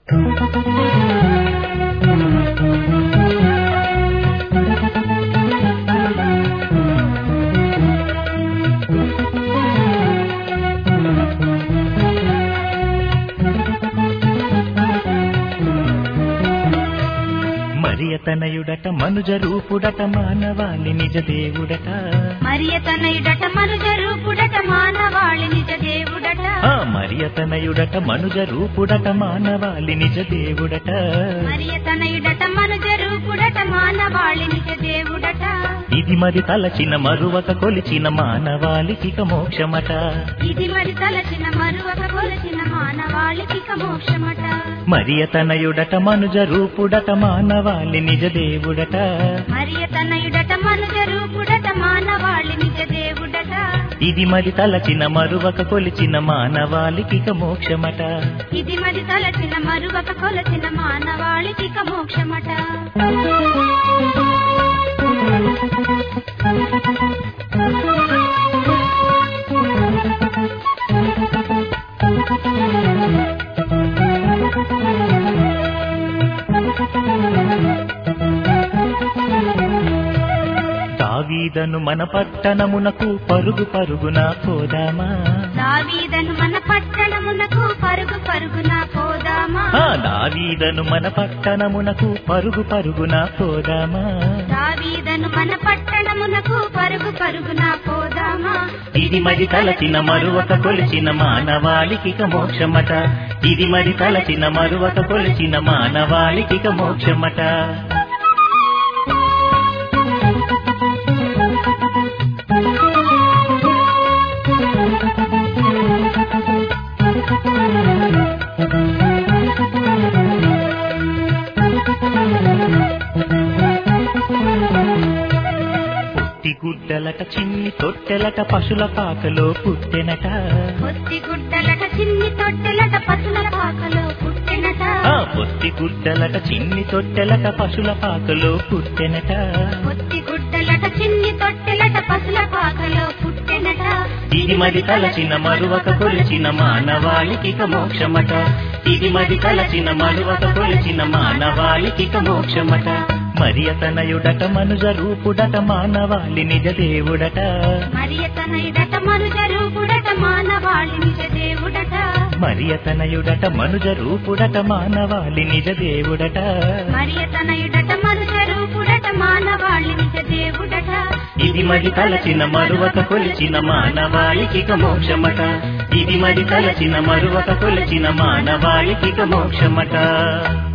మరియతనయుడట మనుజ రూపుడట మానవాళి నిజ దేవుడట. మరియతనయుడట మనుజ రూపుడట మానవాళి నిజ దేవుడట. మరియతనయుడట మనుజ రూపుడట మానవాళి నిజ దేవుడట. మరియతనయుడట మనుజ రూపుడట మానవాళి నిజ దేవుడట. ఇది మరి తలచిన మరువక కొలిచిన మానవాళికి మోక్షమట. ఇది మరి తలచిన మరువక కొలిచిన మానవాళికి మోక్షమట. మరియతనయుడట మనుజ రూపుడట మానవాళి నిజ దేవుడట. మరియతనయుడట మనుజ రూపుడట మానవాళి నిజ దేవుడట. ఇది మరి తలచిన మరువక కొలిచిన మానవాళికి మోక్షమట. ఇది మరి తలచిన మరువక కొలిచిన మానవాళికి మోక్షమట. దావీదను మన పట్టణమునకు పరుగు పరుగున పోదామా. దావీదను మన పట్టణమునకు పరుగు పరుగున పోదామా. దావీదను మన పట్టణమునకు పరుగు పరుగున పోదామా. దావీదను మన పట్టణమునకు పరుగు పరుగున పోదామా. ఇది మరి తలచిన మరువక కొలిచిన మానవాళికి మోక్షమట. ఇది మరి తలచిన మరువక కొలిచిన మానవాళికి మోక్షమట. గుడ్డలట చిన్ని తొట్టెలట పశుల పాకలో పుట్టెనట. పొత్తి గుడ్డలట చిన్ని తొట్టెలట పశుల పాకలో పుట్టెనట. పొత్తి గుడ్డలట చిన్ని తొట్టెలట పశుల పాకలో పుట్టెనట. పొత్తి గుడ్డలట చిన్ని తొట్టెలట పశుల పాకలో పుట్టెనట. ఇది మరి తలచిన మరువక కొలిచిన మానవాళికి మోక్షమట. ఇది మరి తలచిన మరువక కొలిచిన మానవాళికి మోక్షమట. మరియతనయుడట మనుజ రూపుడట మానవాళి నిజ దేవుడట. మరియతనయుడట మనుజ రూపుడట మానవాళి నిజ దేవుడట. మరియతనయుడట మనుజ రూపుడట మానవాళి నిజ దేవుడట. మరియతనయుడట మనుజ రూపుడట మానవాళి నిజ దేవుడట. ఇది మరి తలచిన మరువక కొలిచిన మానవాళికి మోక్షమట. ఇది మరి తలచిన మరువక కొలిచిన మానవాళికి మోక్షమట.